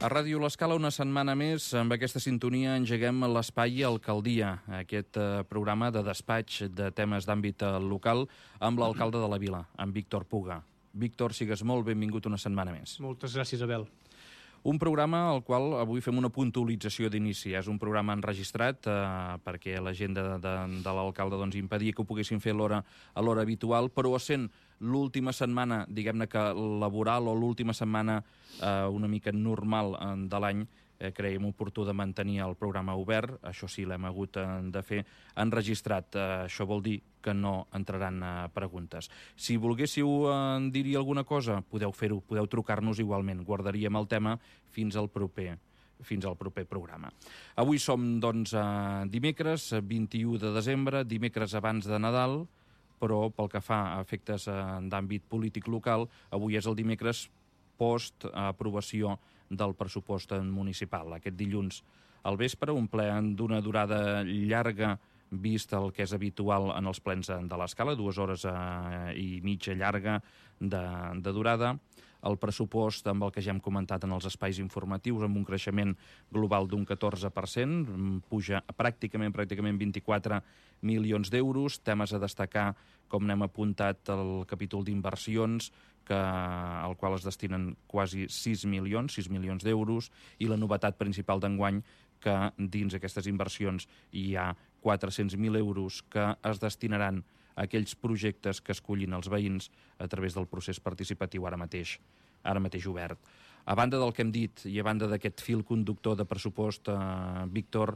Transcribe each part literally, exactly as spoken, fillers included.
A Ràdio L'Escala, una setmana més, amb aquesta sintonia engeguem l'Espai Alcaldia, aquest eh, programa de despatx de temes d'àmbit local amb l'alcalde de la vila, amb Víctor Puga. Víctor, sigues molt benvingut una setmana més. Moltes gràcies, Abel. Un programa al qual avui fem una puntualització d'inici. És un programa enregistrat eh, perquè l'agenda de, de, de l'alcalde doncs, impedia que ho poguessin fer a l'hora a l'hora habitual, però essent l'última setmana, diguem-ne que laboral o l'última setmana eh, una mica normal eh, de l'any, eh, creiem oportú de mantenir el programa obert. Això sí, l'hem hagut eh, de fer enregistrat. Eh, això vol dir que no entraran eh, preguntes. Si volguéssiu eh, dir-hi alguna cosa, podeu fer-ho, podeu trucar-nos igualment. Guardaríem el tema fins al proper fins al proper programa. Avui som, doncs, eh, dimecres, vint-i-u de desembre, dimecres abans de Nadal, però pel que fa a efectes eh, d'àmbit polític local, avui és el dimecres post-aprovació del pressupost municipal. Aquest dilluns al vespre, un ple d'una durada llarga vist el que és habitual en els plens de l'Escala, dues hores eh, i mitja llarga de, de durada. El pressupost, amb el que ja hem comentat en els espais informatius, amb un creixement global d'un catorze per cent, puja pràcticament pràcticament vint-i-quatre milions d'euros. Temes a destacar, com n'hem apuntat, el capítol d'inversions, que, al qual es destinen quasi sis milions, sis milions d'euros, i la novetat principal d'enguany, que dins aquestes inversions hi ha quatre-cents mil euros que es destinaran a aquells projectes que escollin els veïns a través del procés participatiu ara mateix, ara mateix obert. A banda del que hem dit i a banda d'aquest fil conductor de pressupost, eh, Víctor,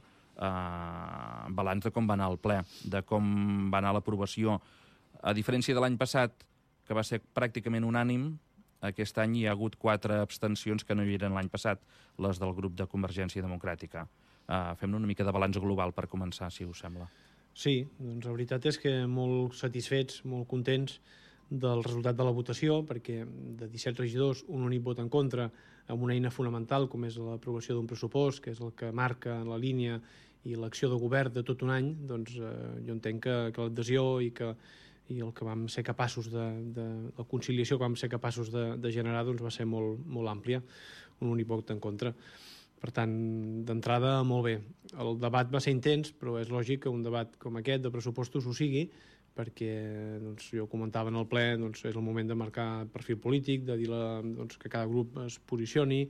eh, balanç de com va anar el ple, de com va anar l'aprovació. A diferència de l'any passat, que va ser pràcticament unànim, aquest any hi ha hagut quatre abstencions que no hi eren l'any passat, les del grup de Convergència Democràtica. Uh, fem una mica de balanç global per començar, si us sembla. Sí, doncs la veritat és que molt satisfets, molt contents del resultat de la votació, perquè de disset regidors, un únic vot en contra, amb una eina fonamental com és l'aprovació d'un pressupost, que és el que marca la línia i l'acció de govern de tot un any, doncs eh, jo entenc que, que l'adhesió i que i el que vam ser capaços de, de la conciliació que vam ser capaços de, de generar doncs va ser molt, molt àmplia, un únic vot en contra. Per tant, d'entrada, molt bé. El debat va ser intens, però és lògic que un debat com aquest de pressupostos ho sigui, perquè doncs, jo comentava en el ple, doncs, és el moment de marcar perfil polític, de dir la, doncs, que cada grup es posicioni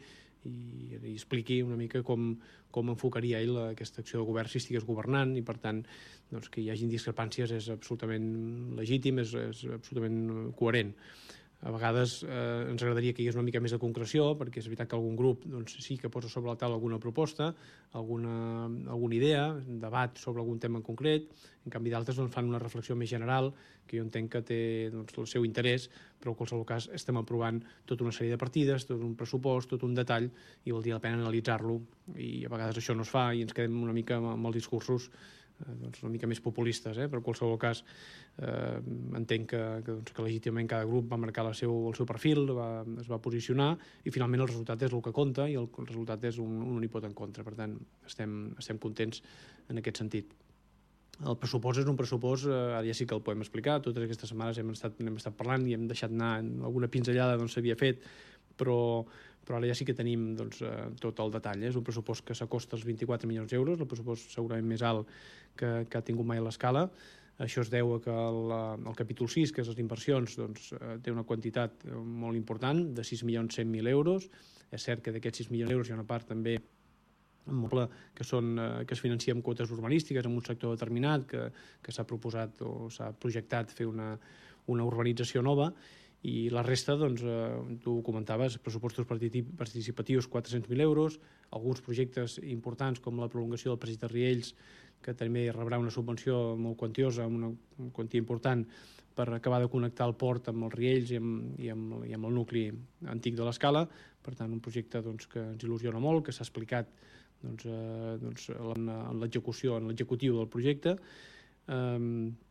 i, i expliqui una mica com, com enfocaria ell aquesta acció de govern si estigués governant, i per tant doncs, que hi hagin discrepàncies és absolutament legítim, és, és absolutament coherent. A vegades eh, ens agradaria que hi hagués una mica més de concreció, perquè és veritat que algun grup doncs, sí que posa sobre la taula alguna proposta, alguna, alguna idea, un debat sobre algun tema en concret. En canvi d'altres doncs, fan una reflexió més general, que jo entenc que té doncs, el seu interès, però en qualsevol cas estem aprovant tota una sèrie de partides, tot un pressupost, tot un detall, i valdria la pena analitzar-lo, i a vegades això no es fa i ens quedem una mica amb els discursos eh, doncs una mica més populistes, eh? Però en qualsevol cas eh, entenc que, que, doncs, que legítimament cada grup va marcar la seu, el seu perfil, va, es va posicionar, i finalment el resultat és el que compta, i el, el resultat és un, un únic vot en contra. Per tant, estem, estem contents en aquest sentit. El pressupost és un pressupost, eh, ara ja sí que el podem explicar, totes aquestes setmanes hem estat, hem estat parlant i hem deixat anar alguna pinzellada d'on s'havia fet, però, però ara ja sí que tenim doncs, eh, tot el detall. Eh? És un pressupost que s'acosta als vint-i-quatre milions d'euros, el pressupost segurament més alt que, que ha tingut mai a l'Escala. Això es deu a que el, el capítol sis, que és les inversions, doncs, eh, té una quantitat molt important, de sis milions cent mil euros. És cert que d'aquests sis milions d'euros hi ha una part també que, són, que es financia amb quotes urbanístiques en un sector determinat, que, que s'ha proposat o s'ha projectat fer una, una urbanització nova, i la resta, doncs, eh, tu ho comentaves, pressupostos participatius quatre-cents mil euros, alguns projectes importants com la prolongació del Passeig de Riells, que també rebrà una subvenció molt quantiosa, una quantia important, per acabar de connectar el port amb els Riells i amb, i amb, i amb el nucli antic de l'Escala. Per tant, un projecte doncs, que ens il·lusiona molt, que s'ha explicat doncs, eh, doncs, en, en l'execució, en l'executiu del projecte. Eh,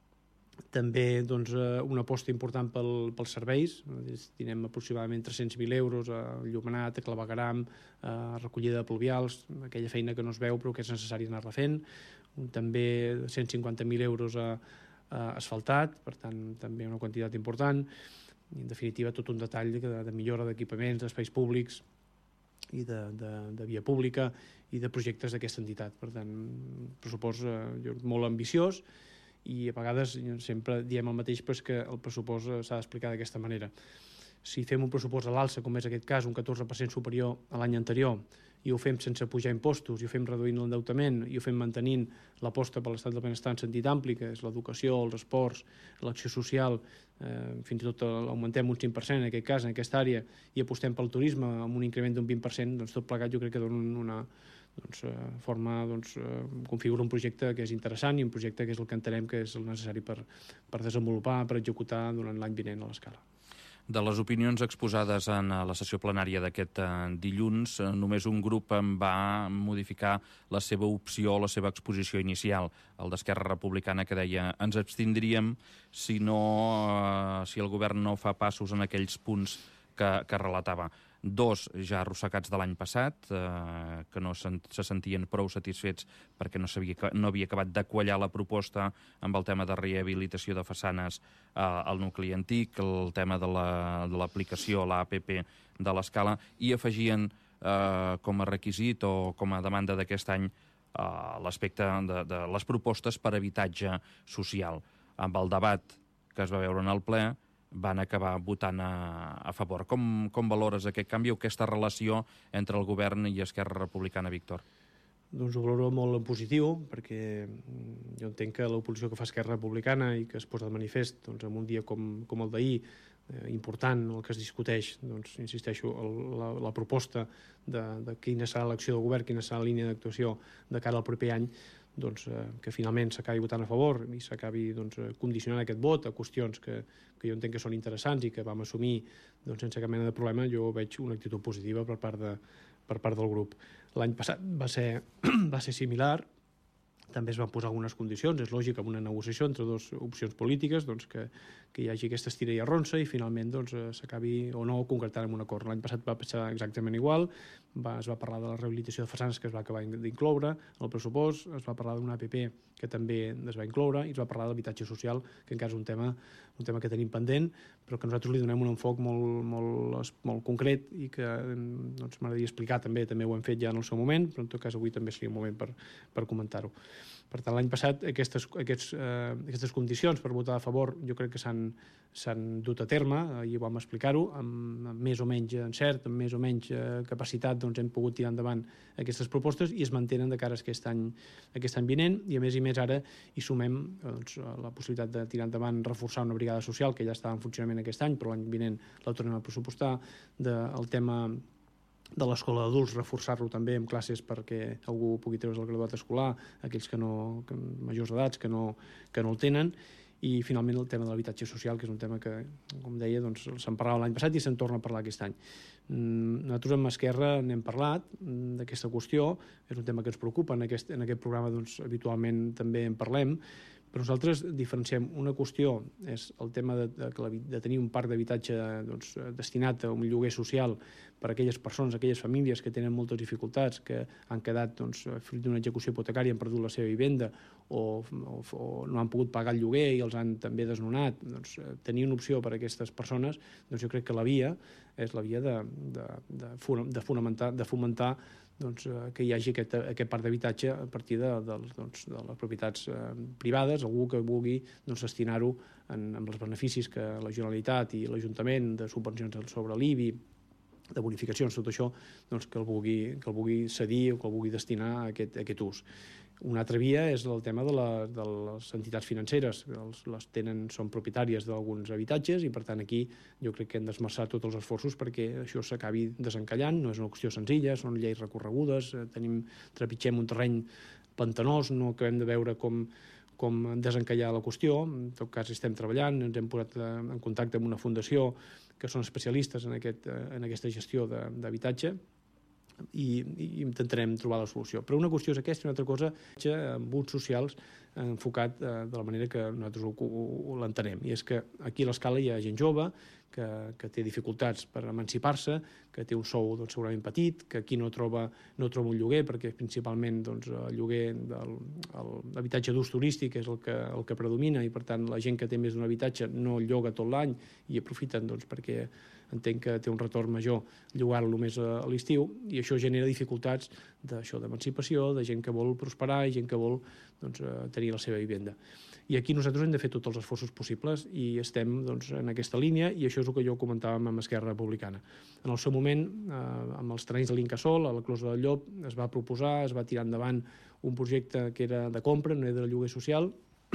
també doncs, una aposta important pel, pels serveis. Destinem aproximadament tres-cents mil euros a Llomenat, a Clavegueram, a recollida de pluvials, aquella feina que no es veu però que és necessari anar-la fent. També cent cinquanta mil euros a, a asfaltat, per tant també una quantitat important. I en definitiva tot un detall de, de millora d'equipaments, d'espais públics, i de, de, de via pública i de projectes d'aquesta entitat. Per tant, un pressupost eh, molt ambiciós, i a vegades sempre diem el mateix, però és que el pressupost s'ha d'explicar d'aquesta manera. Si fem un pressupost a l'alça, com és aquest cas, un catorze per cent superior a l'any anterior, i ho fem sense pujar impostos, i ho fem reduint l'endeutament, i ho fem mantenint l'aposta per l'estat del benestar en sentit ampli, que és l'educació, els esports, l'acció social, eh, fins i tot l'augmentem un cinc per cent en aquest cas, en aquesta àrea, i apostem pel turisme amb un increment d'un vint per cent, doncs tot plegat jo crec que dona una doncs, eh, forma, doncs, eh, configura un projecte que és interessant i un projecte que és el que entenem que és el necessari per, per desenvolupar, per executar durant l'any vinent a l'Escala. De les opinions exposades en la sessió plenària d'aquest dilluns, només un grup va modificar la seva opció, la seva exposició inicial, el d'Esquerra Republicana, que deia ens abstindríem si, no, si el govern no fa passos en aquells punts que, que relatava. Dos ja arrossegats de l'any passat, eh, que no se, se sentien prou satisfets perquè no, sabia, no havia acabat de quallar la proposta amb el tema de rehabilitació de façanes eh, al nucli antic, el tema de l'aplicació la, a l'A P P de l'Escala, i afegien eh, com a requisit o com a demanda d'aquest any eh, l'aspecte de, de les propostes per habitatge social. Amb el debat que es va veure en el ple, van acabar votant a, a favor. Com, com valores aquest canvi o aquesta relació entre el govern i Esquerra Republicana, Víctor? Doncs ho valoro molt en positiu, perquè jo entenc que l'oposició que fa Esquerra Republicana i que es posa de manifest doncs, en un dia com, com el d'ahir, eh, important, el que es discuteix, doncs, insisteixo, el, la, la proposta de, de quina serà l'acció del govern, quina serà la línia d'actuació de cara al proper any, doncs, eh, que finalment s'acabi votant a favor i s'acabi doncs, condicionant aquest vot a qüestions que, que jo entenc que són interessants i que vam assumir doncs, sense cap mena de problema, jo veig una actitud positiva per part, de, per part del grup. L'any passat va ser, va ser similar, també es van posar algunes condicions, és lògic, amb una negociació entre dues opcions polítiques, doncs, que, que hi hagi aquesta estira i arronsa i finalment doncs, s'acabi o no concretant en un acord. L'any passat va passar exactament igual, va, es va parlar de la rehabilitació de façanes que es va acabar d'incloure al pressupost, es va parlar d'una A P P que també es va incloure i es va parlar d'habitatge social, que encara és un tema, un tema que tenim pendent, però que nosaltres li donem un enfoc molt, molt, molt concret i que doncs, m'agradaria explicar també, també ho hem fet ja en el seu moment, però en tot cas avui també seria un moment per, per comentar-ho. Per tant, l'any passat aquestes, aquests, eh, aquestes condicions per votar a favor jo crec que s'han dut a terme, ahir vam explicar-ho, amb, amb més o menys encert, amb més o menys eh, capacitat, doncs hem pogut tirar endavant aquestes propostes i es mantenen de cara a aquest any, aquest any vinent, i a més i més ara hi sumem doncs, la possibilitat de tirar endavant, reforçar una brigada social que ja estava en funcionament aquest any, però l'any vinent la tornem a pressupostar, del tema de l'escola d'adults, reforçar-lo també amb classes perquè algú pugui treure's el graduat escolar, aquells que no, que, majors d'edats que no, que no el tenen, i finalment el tema de l'habitatge social, que és un tema que, com deia, doncs, se'n parlava l'any passat i se'n torna a parlar aquest any. Nosaltres amb Esquerra n'hem parlat d'aquesta qüestió, és un tema que ens preocupa, en aquest, en aquest programa doncs, habitualment també en parlem, però nosaltres diferenciem una qüestió, és el tema de, de, de tenir un parc d'habitatge doncs, destinat a un lloguer social per a aquelles persones, aquelles famílies que tenen moltes dificultats, que han quedat doncs, fruit d'una execució hipotecària, han perdut la seva vivenda o, o, o no han pogut pagar el lloguer i els han també desnonat. Doncs, tenir una opció per a aquestes persones, doncs jo crec que la via és la via de, de, de, de, fonamentar, de fomentar doncs, que hi hagi aquest, aquest parc d'habitatge a partir de, de, doncs, de les propietats eh, privades, algú que vulgui doncs, destinar-ho amb els beneficis que la Generalitat i l'Ajuntament de subvencions sobre l'I B I, de bonificacions, tot això, doncs, que, el vulgui, que el vulgui cedir o que el vulgui destinar a aquest, a aquest ús. Una altra via és el tema de, la, de les entitats financeres, els, les tenen, són propietàries d'alguns habitatges i per tant aquí jo crec que hem d'esmerçar tots els esforços perquè això s'acabi desencallant, no és una qüestió senzilla, són lleis recorregudes, tenim, trepitgem un terreny pantanós, no acabem de veure com, com desencallar la qüestió, en tot cas estem treballant, ens hem posat en contacte amb una fundació que són especialistes en, aquest, en aquesta gestió d'habitatge, i, i intentarem trobar la solució. Però una qüestió és aquesta i una altra cosa, amb uns socials enfocat eh, de la manera que nosaltres ho, ho, l'entenem. I és que aquí a l'Escala hi ha gent jove que, que té dificultats per emancipar-se, que té un sou doncs, segurament petit, que aquí no troba, no troba un lloguer, perquè principalment doncs, el lloguer de l'habitatge d'ús turístic és el que, el que predomina, i per tant la gent que té més d'un habitatge no lloga tot l'any i aprofiten doncs, perquè entenc que té un retorn major llogar-lo només a l'estiu, i això genera dificultats d'això, d'emancipació, de gent que vol prosperar i gent que vol doncs, tenir la seva vivenda. I aquí nosaltres hem de fer tots els esforços possibles i estem doncs, en aquesta línia, i això és el que jo comentàvem amb Esquerra Republicana. En el seu moment, eh, amb els terrenys de l'Incasòl, a la Closa del Llop, es va proposar, es va tirar endavant un projecte que era de compra, no era de lloguer social,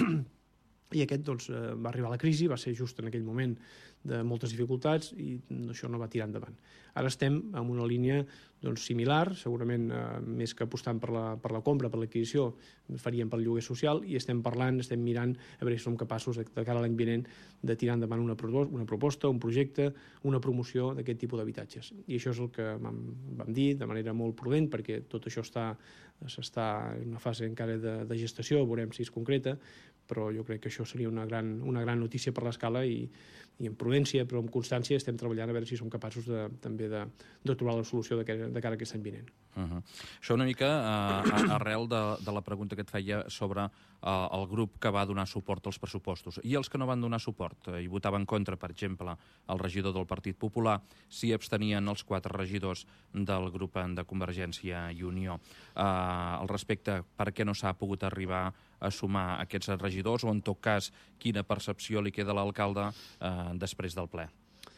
i aquest doncs, va arribar a la crisi, va ser just en aquell moment de moltes dificultats, i això no va tirar endavant. Ara estem en una línia doncs, similar, segurament eh, més que apostant per la, per la compra, per l'adquisició, faríem pel lloguer social, i estem parlant, estem mirant a veure si som capaços de, de cara a l'any vinent de tirar endavant una, una proposta, un projecte, una promoció d'aquest tipus d'habitatges. I això és el que vam, vam dir de manera molt prudent, perquè tot això està, està en una fase encara de, de gestació, veurem si és concreta, però jo crec que això seria una gran, una gran notícia per l'Escala, i, i amb prudència però amb constància estem treballant a veure si som capaços de, també de, de trobar la solució de, de cara a aquest any vinent. Uh -huh. Això una mica uh, arrel de, de la pregunta que et feia sobre uh, el grup que va donar suport als pressupostos. I els que no van donar suport uh, i votaven contra, per exemple, el regidor del Partit Popular, s'hi abstenien els quatre regidors del grup de Convergència i Unió. Uh, al respecte, per què no s'ha pogut arribar a sumar aquests regidors, o en tot cas, quina percepció li queda a l'alcalde eh, després del ple?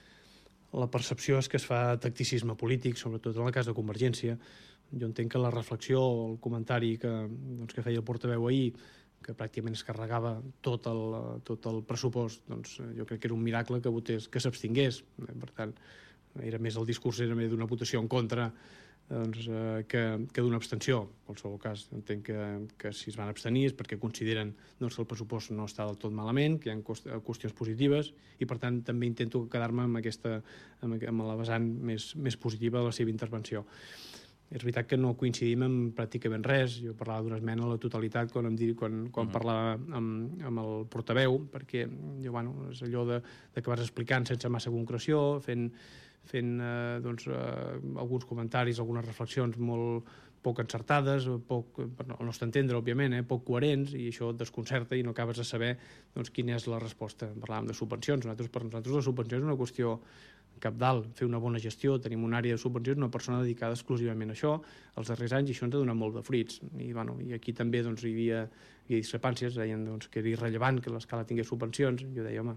La percepció és que es fa tacticisme polític, sobretot en el cas de Convergència. Jo entenc que la reflexió, el comentari que, doncs, que feia el portaveu ahir, que pràcticament es carregava tot el, tot el pressupost, doncs, jo crec que era un miracle que votés, que s'abstingués. Per tant, era més el discurs era més d'una votació en contra doncs, eh, que, que d'una abstenció. En qualsevol cas, entenc que, que si es van abstenir és perquè consideren doncs, que el pressupost no està del tot malament, que hi ha qüestions positives, i per tant també intento quedar-me amb, aquesta, amb, amb la vessant més, més positiva de la seva intervenció. És veritat que no coincidim en pràcticament res. Jo parlava d'una esmena a la totalitat quan, em dir, quan, quan uh -huh. parlava amb, amb el portaveu, perquè jo, bueno, és allò de, de que vas explicant sense massa concreció, fent fent eh, doncs, eh, alguns comentaris, algunes reflexions molt poc encertades, poc, al nostre entendre, òbviament, eh, poc coherents, i això et desconcerta i no acabes de saber doncs, quina és la resposta. Parlàvem de subvencions. Nosaltres, per nosaltres la subvenció és una qüestió cabdal, fer una bona gestió. Tenim una àrea de subvencions, una persona dedicada exclusivament a això. Els darrers anys, i això ens ha donat molt de fruits. I, bueno, i aquí també doncs, hi, havia, hi havia discrepàncies, deien doncs, que era irrellevant que l'Escala tingués subvencions. Jo deia, home,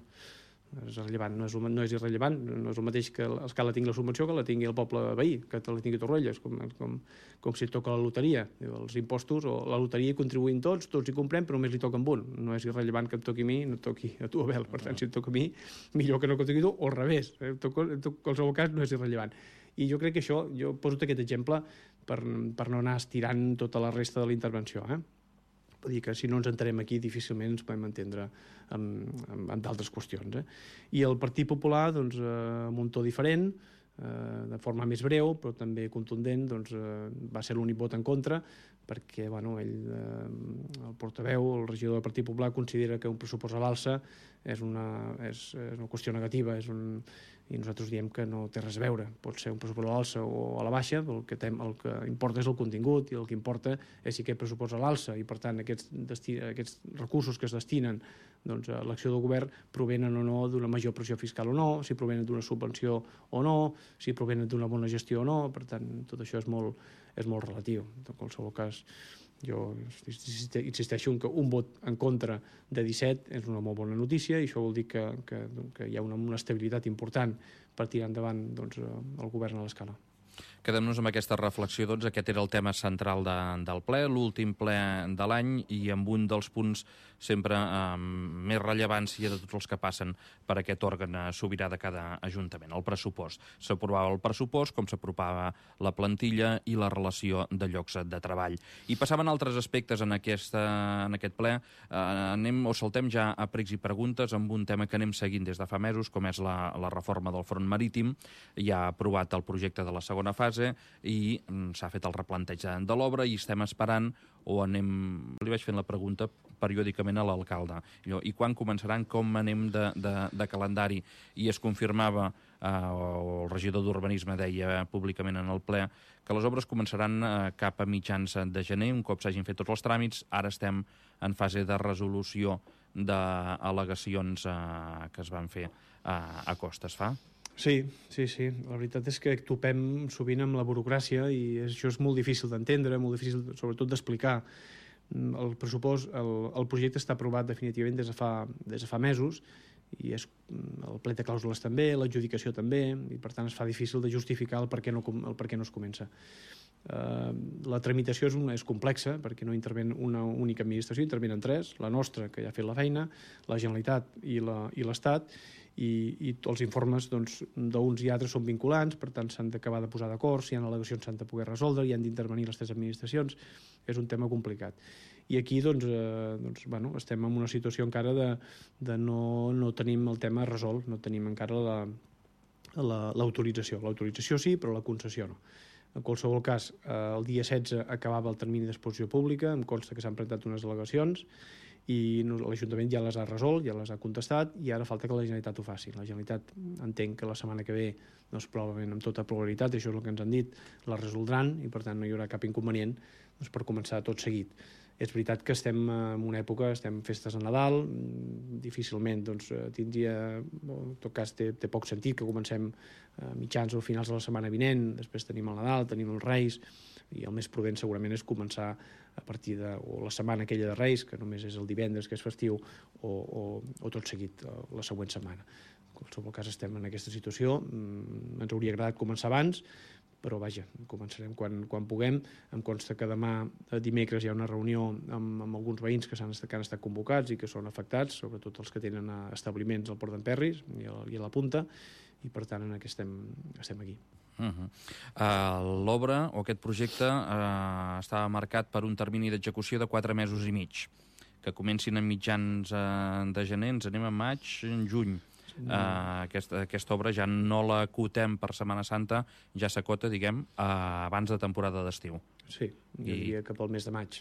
és rellevant, no és, no és irrellevant, no és el mateix que l'Escala tingui la subvenció que la tingui el poble veí, que la tingui Torrelles, com, com, com si et toca la loteria. Els impostos o la loteria hi contribuïm tots, tots hi comprem, però només li toca amb un. No és irrellevant que em toqui a mi, no et toqui a tu, Abel. Per tant, si et toca a mi, millor que no que et toqui a tu, o al revés. En qualsevol cas, no és irrellevant. I jo crec que això, jo poso aquest exemple per, per no anar estirant tota la resta de la intervenció, eh? Vull dir que si no ens entenem aquí difícilment ens podem entendre en, en, en d'altres qüestions. Eh? I el Partit Popular, doncs, eh, amb un to diferent, eh, de forma més breu, però també contundent, doncs, eh, va ser l'únic vot en contra, perquè bueno, ell, eh, el portaveu, el regidor del Partit Popular, considera que un pressupost a l'alça és una, és, és una qüestió negativa, és un, i nosaltres diem que no té res a veure. Pot ser un pressupost a l'alça o a la baixa, el que, tem, el que importa és el contingut, i el que importa és si aquest pressupost a l'alça, i per tant aquests, desti, aquests recursos que es destinen doncs, a l'acció del govern provenen o no d'una major pressió fiscal o no, si provenen d'una subvenció o no, si provenen d'una bona gestió o no. Per tant, tot això és molt, és molt relatiu. En qualsevol cas, jo insisteixo en que un vot en contra de disset és una molt bona notícia, i això vol dir que, que, que hi ha una, una estabilitat important per tirar endavant doncs, el govern a l'Escala. Quedem-nos amb aquesta reflexió, doncs, aquest era el tema central de, del ple, l'últim ple de l'any, i amb un dels punts sempre amb més rellevància de tots els que passen per aquest òrgan sobirà de cada ajuntament, el pressupost. S'aprovava el pressupost, com s'aprovava la plantilla i la relació de llocs de treball. I passaven altres aspectes en, aquesta, en aquest ple. Eh, anem o saltem ja a pregs i preguntes amb un tema que anem seguint des de fa mesos, com és la, la reforma del front marítim. Ja ha aprovat el projecte de la segona fase i s'ha fet el replanteig de l'obra i estem esperant, o anem... Li vaig fent la pregunta periòdicament a l'alcalde. I quan començaran, com anem de, de, de calendari? I es confirmava, eh, o el regidor d'Urbanisme deia públicament en el ple, que les obres començaran eh, cap a mitjans de gener, un cop s'hagin fet tots els tràmits. Ara estem en fase de resolució d'al·legacions eh, que es van fer a, a Costa, es fa? Sí, sí, sí. La veritat és que topem sovint amb la burocràcia i això és molt difícil d'entendre, molt difícil sobretot d'explicar. El pressupost, el, el projecte està aprovat definitivament des de fa, des de fa mesos i és, el plet de clàusules també, l'adjudicació també, i per tant es fa difícil de justificar el per què no, el per què no es comença. Uh, la tramitació és, una, és complexa perquè no interven una única administració, intervenen tres, la nostra, que ja ha fet la feina, la Generalitat i l'Estat, i, i els informes doncs, d'uns i altres són vinculants, per tant s'han d'acabar de posar d'acord, si hi ha al·legacions s'han de poder resoldre, hi han d'intervenir les tres administracions, és un tema complicat. I aquí doncs, eh, doncs, bueno, estem en una situació encara de, de no, no tenim el tema resolt, no tenim encara la, la, l'autorització. L'autorització sí, però la concessió no. En qualsevol cas, eh, el dia setze acabava el termini d'exposició pública, em consta que s'han presentat unes al·legacions i l'Ajuntament ja les ha resolt, ja les ha contestat i ara falta que la Generalitat ho faci. La Generalitat entenc que la setmana que ve, doncs, probablement amb tota probabilitat, això és el que ens han dit, la resoldran i per tant no hi haurà cap inconvenient doncs, per començar tot seguit. És veritat que estem en una època, estem festes de Nadal, difícilment doncs, tindria, en tot cas té, té poc sentit que comencem a mitjans o finals de la setmana vinent, després tenim el Nadal, tenim els Reis, i el més prudent segurament és començar a partir de o la setmana aquella de Reis, que només és el divendres, que és festiu, o, o, o tot seguit la següent setmana. En qualsevol cas estem en aquesta situació, ens hauria agradat començar abans, però vaja, començarem quan, quan puguem. Em consta que demà, dimecres, hi ha una reunió amb, amb alguns veïns que, han estat, que han estat convocats i que són afectats, sobretot els que tenen establiments al Port d'Emperris i, i a la Punta, i per tant en aquest estem, estem aquí. Uh -huh. uh, L'obra o aquest projecte uh, estava marcat per un termini d'execució de quatre mesos i mig, que comencin a mitjans uh, de gener, ens anem a maig, en juny. Uh, aquesta, aquesta obra ja no la acotem per Setmana Santa, ja s'acota, diguem, uh, abans de temporada d'estiu. Sí, jo diria cap al mes de maig.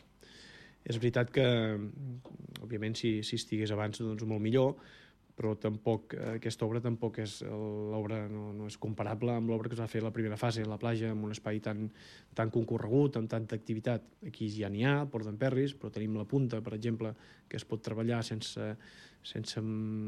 És veritat que, òbviament, si, si estigués abans, doncs molt millor, però tampoc, aquesta obra tampoc és l'obra, no, no és comparable amb l'obra que es va fer a la primera fase, a la platja, amb un espai tan, tan concorregut, amb tanta activitat. Aquí ja n'hi ha, a Port d'Emperris, però tenim la Punta, per exemple, que es pot treballar sense, sense,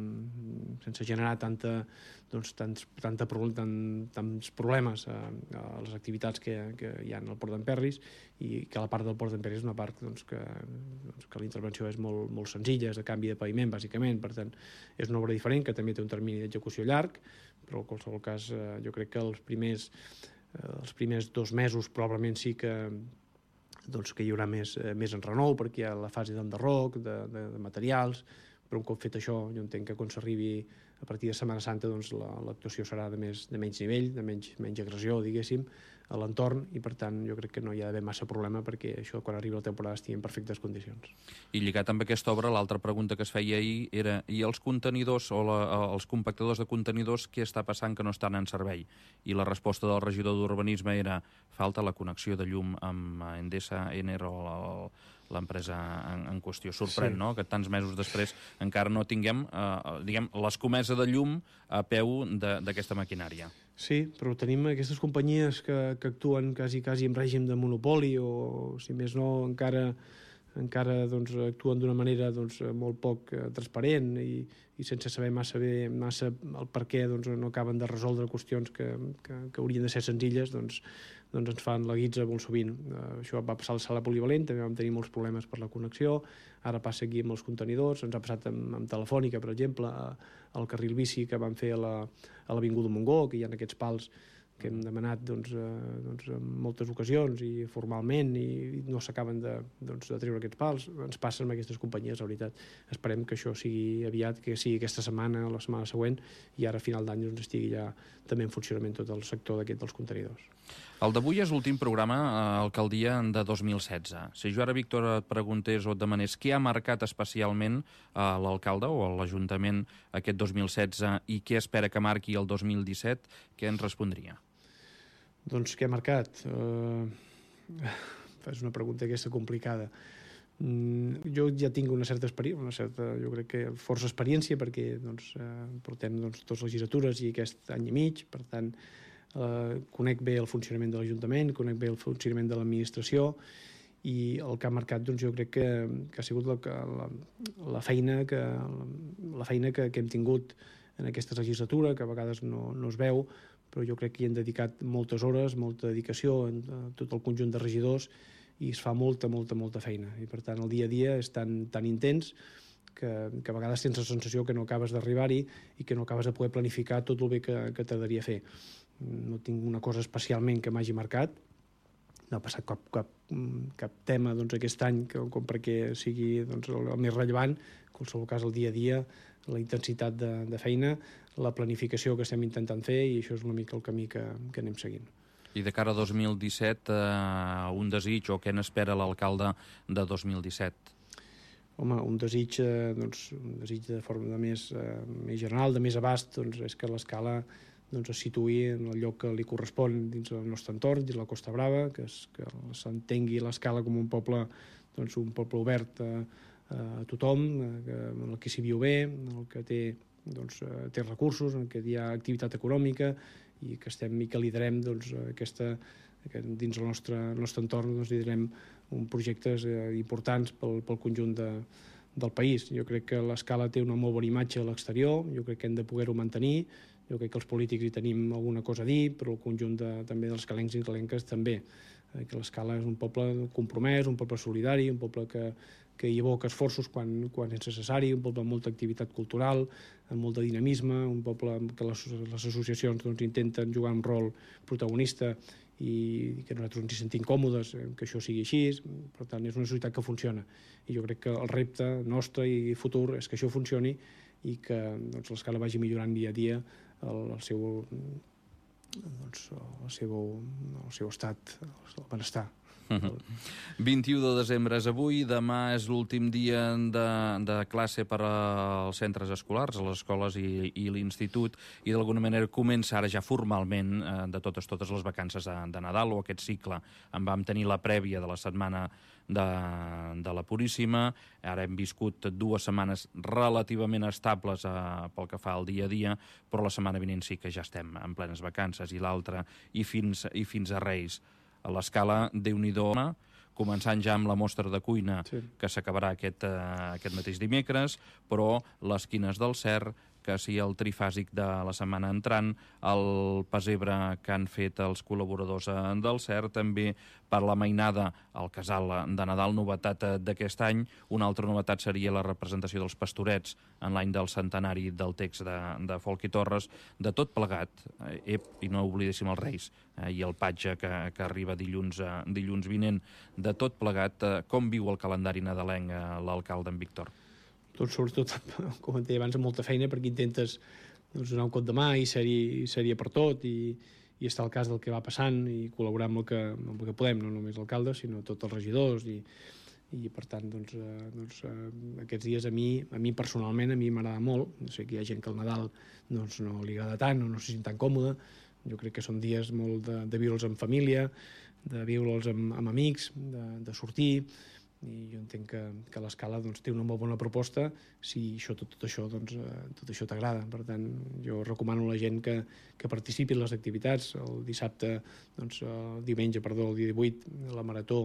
sense generar tanta, doncs, tants, tanta, tant, tants problemes a, a les activitats que, que hi ha al Port d'Emperris, i que la part del Port d'Emperris és una part doncs, que, doncs, que la intervenció és molt, molt senzilla, és de canvi de paviment, bàsicament, per tant, és una obra diferent, que també té un termini d'execució llarg, però en qualsevol cas eh, jo crec que els primers, eh, els primers dos mesos probablement sí que, doncs, que hi haurà més, eh, més enrenou, perquè hi ha la fase d'enderroc, de, de, de materials, però un cop fet això, jo entenc que quan s'arribi a partir de Setmana Santa doncs, l'actuació serà de, més, de menys nivell, de menys, menys agressió, diguéssim, a l'entorn, i per tant jo crec que no hi ha d'haver massa problema perquè això quan arribi la temporada estigui en perfectes condicions. I lligat amb aquesta obra, l'altra pregunta que es feia ahir era i els contenidors o la, els compactadors de contenidors, què està passant que no estan en servei? I la resposta del regidor d'Urbanisme era falta la connexió de llum amb Endesa, Ener o la, l'empresa en, en qüestió. Sorprèn, sí, no?, que tants mesos després encara no tinguem, eh, diguem, l'escomesa de llum a peu d'aquesta maquinària. Sí, però tenim aquestes companyies que, que actuen quasi, quasi en règim de monopoli o, si més no, encara, encara doncs, actuen d'una manera doncs, molt poc eh, transparent i, i sense saber massa bé massa el per què doncs, no acaben de resoldre qüestions que, que, que haurien de ser senzilles, doncs, doncs ens fan la guitza molt sovint. Uh, això va passar a la sala polivalent, també vam tenir molts problemes per la connexió, ara passa aquí amb els contenidors, ens ha passat amb, amb Telefònica, per exemple, al carril bici que vam fer a l'Avinguda Montgó, que hi ha aquests pals que hem demanat doncs, eh, doncs, en moltes ocasions i formalment i no s'acaben de, doncs, de treure aquests pals. Ens passa amb aquestes companyies, la veritat. Esperem que això sigui aviat, que sigui aquesta setmana o la setmana següent i ara a final d'any doncs, estigui ja també en funcionament tot el sector d'aquest dels contenidors. El d'avui és l'últim programa a Alcaldia de dos mil setze. Si jo ara, Víctor, et preguntés o et demanés què ha marcat especialment a l'alcalde o a l'Ajuntament aquest dos mil setze i què espera que marqui el dos mil disset, què ens respondria? Doncs què ha marcat? Uh, és una pregunta aquesta complicada. Jo ja tinc una certa experiència, una certa, jo crec que força experiència, perquè doncs, eh, portem doncs, dues legislatures i aquest any i mig, per tant, eh, conec bé el funcionament de l'Ajuntament, conec bé el funcionament de l'administració, i el que ha marcat doncs, jo crec que, que ha sigut la, la, la feina, que, la feina que, que hem tingut en aquesta legislatura, que a vegades no, no es veu, però jo crec que hi hem dedicat moltes hores, molta dedicació en tot el conjunt de regidors, i es fa molta, molta, molta feina. I per tant el dia a dia és tan, tan intens que, que a vegades tens la sensació que no acabes d'arribar-hi i que no acabes de poder planificar tot el bé que, que t'agradaria fer. No tinc una cosa especialment que m'hagi marcat, no ha passat cap, cap, cap tema doncs, aquest any que, com perquè sigui doncs, el, el més rellevant. En qualsevol cas, el dia a dia, la intensitat de, de feina, la planificació que estem intentant fer, i això és una mica el camí que, que anem seguint. I de cara a dos mil disset, eh, un desig o què n'espera l'alcalde de dos mil disset? Home, un desig, eh, doncs, un desig de forma de més, eh, més general, de més abast, doncs, és que l'Escala doncs, es situï en el lloc que li correspon dins el nostre entorn, dins la Costa Brava, que, es, que s'entengui l'Escala com un poble, doncs, un poble obert a, a tothom, que, en el que s'hi viu bé, en el que té, doncs, té recursos, en el que hi ha activitat econòmica, i que estem i que liderem doncs, aquesta, dins el nostre, el nostre entorn, doncs, liderem un projectes eh, importants pel, pel conjunt de, del país. Jo crec que l'Escala té una molt bona imatge a l'exterior, jo crec que hem de poder-ho mantenir, jo crec que els polítics hi tenim alguna cosa a dir, però el conjunt de, també dels calencs i calenques també. Eh, que l'Escala és un poble compromès, un poble solidari, un poble que, que hi aboca esforços quan, quan és necessari, un poble amb molta activitat cultural, amb molt de dinamisme, un poble que les, les associacions doncs, intenten jugar un rol protagonista i que nosaltres ens hi sentim còmodes, que això sigui així. Per tant, és una societat que funciona. I jo crec que el repte nostre i futur és que això funcioni i que doncs, l'Escala vagi millorant dia a dia el, el seu, doncs, el, seu, el seu estat, el benestar. Uh-huh. vint-i-u de desembre és avui, demà és l'últim dia de, de classe per als centres escolars, a les escoles i, i l'institut, i d'alguna manera comença ara ja formalment eh, de totes totes les vacances de, de Nadal, o aquest cicle. En vam tenir la prèvia de la setmana de, de la Puríssima, ara hem viscut dues setmanes relativament estables eh, pel que fa al dia a dia, però la setmana vinent sí que ja estem en plenes vacances, i l'altra, i fins, i fins a Reis. A l'Escala, Déu-n'hi-do, començant ja amb la mostra de cuina, sí, que s'acabarà aquest, uh, aquest mateix dimecres, però les quines del Cer, que sigui el trifàsic de la setmana entrant, el pessebre que han fet els col·laboradors del Cer, també per la mainada al casal de Nadal, novetat d'aquest any. Una altra novetat seria la representació dels Pastorets en l'any del centenari del text de, de Folch i Torres. De tot plegat, eh, i no oblidéssim els Reis eh, i el patge que, que arriba dilluns, eh, dilluns vinent, de tot plegat, eh, com viu el calendari nadalenc eh, l'alcalde en Víctor? Doncs sobretot, com et deia abans, amb molta feina, perquè intentes doncs, donar un cop de mà i ser-hi ser per tot, i, i estar al cas del que va passant i col·laborar amb el que, amb el que podem, no només l'alcalde, sinó tots els regidors, i, i per tant, doncs, eh, doncs, eh, aquests dies a mi, a mi personalment, a mi m'agrada molt. No sé que hi ha gent que el Nadal doncs, no li agrada tant, o no se sent tan còmode. Jo crec que són dies molt de, de viure'ls en família, de viure'ls amb, amb amics, de, de sortir, i jo entenc que, que l'Escala doncs, té una molt bona proposta si això, tot, tot això doncs, tot això t'agrada. Per tant, jo recomano a la gent que, que participi en les activitats. El dissabte, doncs, el diumenge, perdó, el dia divuit, la Marató,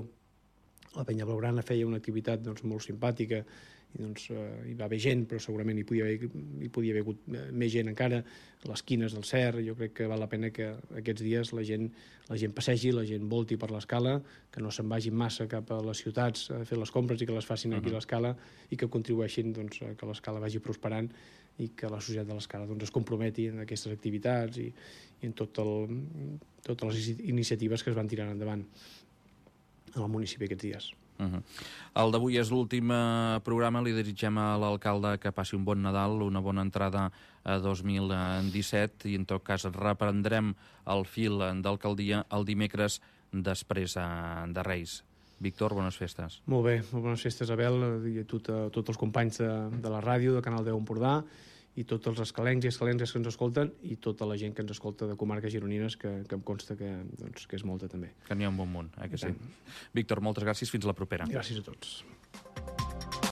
la Penya Blaugrana feia una activitat doncs, molt simpàtica, i doncs, eh, hi va haver gent, però segurament hi podia haver, hi podia haver hagut més gent encara, les quines del Cer. Jo crec que val la pena que aquests dies la gent, la gent passegi, la gent volti per l'Escala, que no se'n vagin massa cap a les ciutats a fer les compres i que les facin aquí a l'Escala, i que contribueixin doncs, a que l'Escala vagi prosperant i que la societat de l'Escala doncs, es comprometi en aquestes activitats i, i en tot el, totes les iniciatives que es van tirant endavant al municipi aquests dies. Uh-huh. El d'avui és l'últim eh, programa. Li desitgem a l'alcalde que passi un bon Nadal, una bona entrada a dos mil disset, i en tot cas reprendrem el fil d'alcaldia el dimecres després eh, de Reis. Víctor, bones festes. Molt bé, molt bones festes, Abel, i a tot, a tots els companys de, de la ràdio, de Canal deu Empordà, i tots els escalencs i escalenques que ens escolten i tota la gent que ens escolta de comarques gironines, que, que em consta que, doncs, que és molta també. Que n'hi ha un bon munt, eh, que sí. Víctor, moltes gràcies, fins la propera. Gràcies a tots.